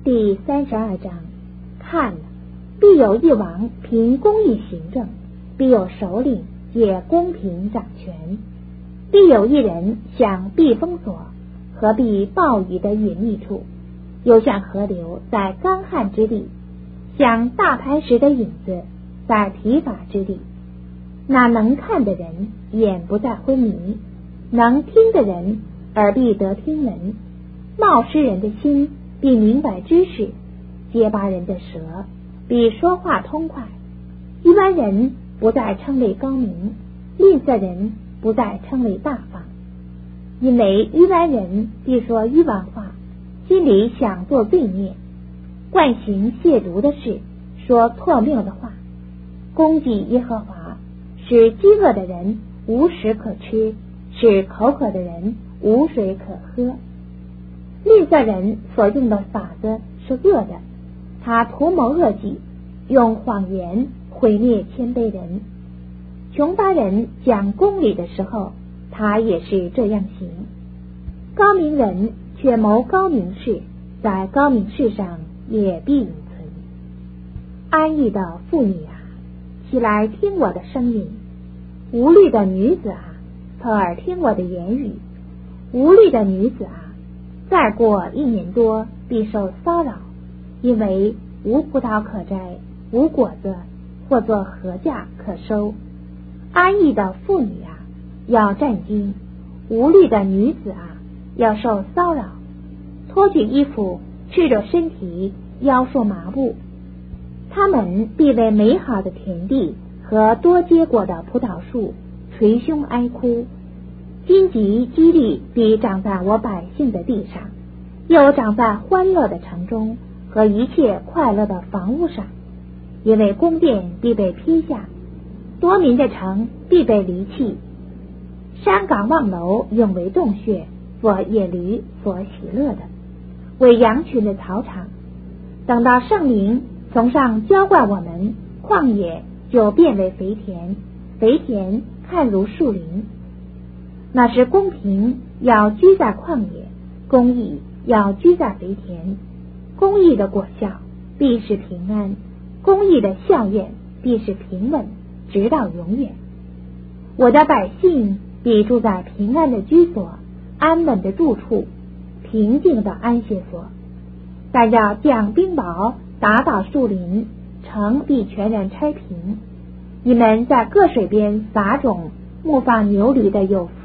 第32章，看了，必有一王凭公义行政，必有首领借公平掌权，必有一人像避风所，和避暴雨的隐秘处，又像河流在干旱之地，像大磐石的影子在疲乏之地。那能看的人眼不再昏迷，能听的人耳必得听闻，冒失人的心必明白知识，结巴人的舌必说话通快。愚顽人不再称为高明，吝啬人不再称为大方，因为愚顽人必说愚顽话，心里想做罪孽，惯行亵渎的事，说错谬的话，攻击耶和华，使饥饿的人无食可吃，使口渴的人无水可喝。吝啬人所用的法子是恶的，他图谋恶计，用谎言毁灭谦卑人。穷乏人讲公理的时候，他也是这样行。高明人却谋高明事，在高明事上也必隐存。安逸的妇女啊，起来听我的声音；无虑的女子啊，侧耳听我的言语。无虑的女子啊，再过1年多必受骚扰，因为无葡萄可摘，无果子，或作禾稼可收。安逸的妇女啊，要战惊；无虑的女子啊，要受骚扰，脱去衣服，赤着身体，腰束麻布。他们必为美好的田地和多结果的葡萄树捶胸哀哭。荆棘蒺藜必长在我百姓的地上，又长在欢乐的城中和一切快乐的房屋上，因为宫殿必被劈下，多民的城必被离弃。山岗望楼永为洞穴，做野驴所喜乐的，为羊群的草场。等到圣灵从上浇灌我们，旷野就变为肥田，肥田看如树林。那是公平要居在旷野，公义要居在肥田。公义的果效必是平安，公义的效验必是平稳，直到永远。我的百姓必住在平安的居所，安稳的住处，平静的安歇所。但要降冰雹，打倒树林，城必全然拆平。你们在各水边撒种，牧放牛驴的有